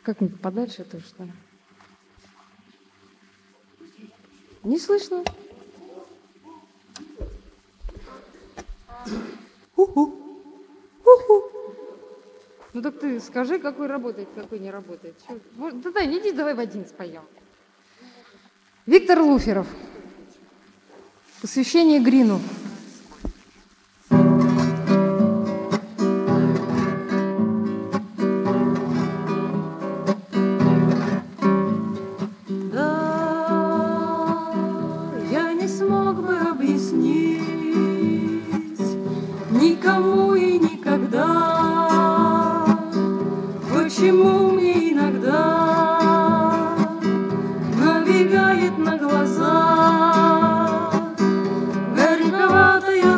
Как-нибудь подальше тоже, что ли? Не слышно. Уху. Уху. Ну так ты скажи, какой работает, какой не работает. Да, иди, давай в один споем. Виктор Луферов. Посвящение Грину. Никому и никогда, почему мне иногда набегает на глаза горьковатая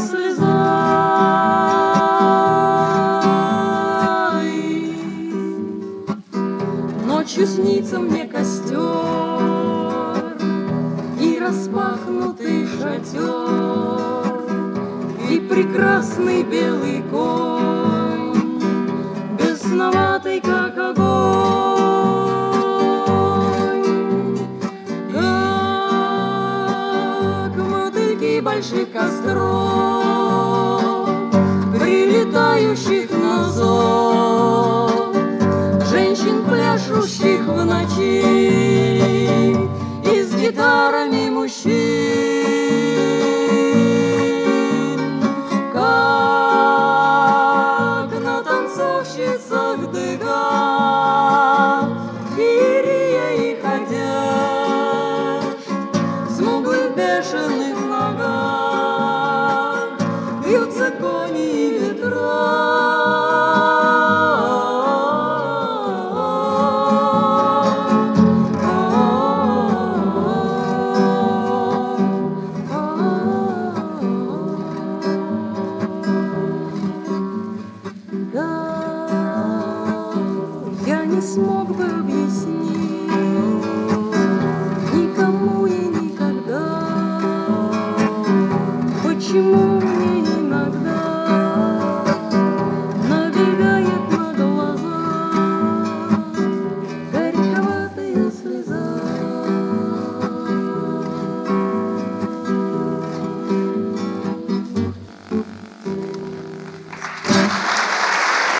слеза. Ночью снится мне костер и распахнутый шатер, и прекрасный белый конь, бесноватый, как огонь, как мотыльки больших костров, прилетающих на зов, женщин, пляшущих в ночи, и с гитарами мужчин. Не смог бы объяснить никому и никогда, почему